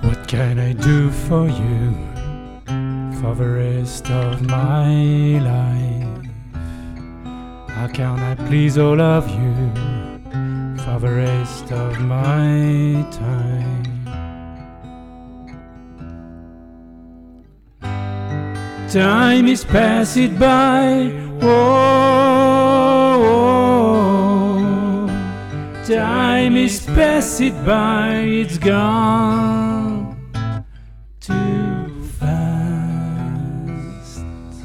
What can I do for you for the rest of my life? How can I please all of you for the rest of my time? Time is passing by, oh, time is passing by, it's gone too fast.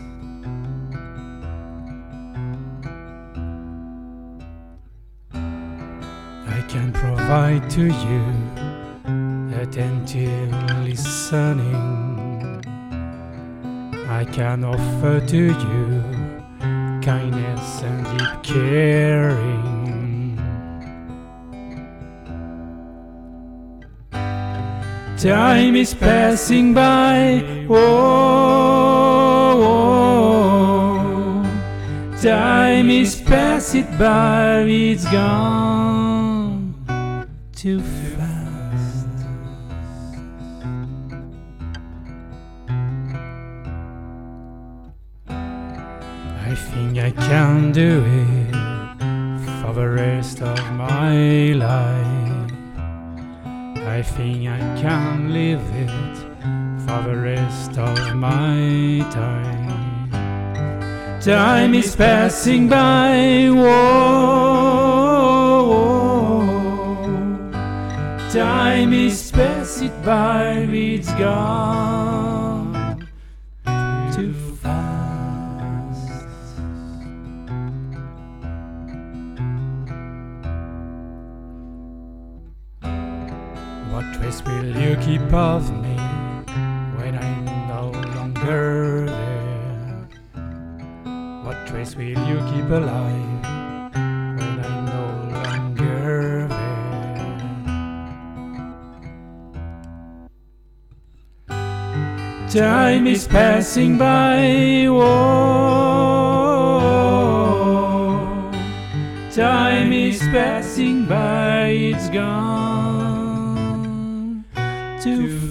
I can provide to you attentive listening. I can offer to you kindness and deep caring. Time is passing by, oh, time is passing by, it's gone too fast. I think I can do it for the rest of my life. I think I can live it for the rest of my time. Time is passing by, whoa, time is passing by, it's gone too fast. What trace will you keep of me when I'm no longer there? What trace will you keep alive when I'm no longer there? Time is passing by, whoa, time is passing by, it's gone too fast.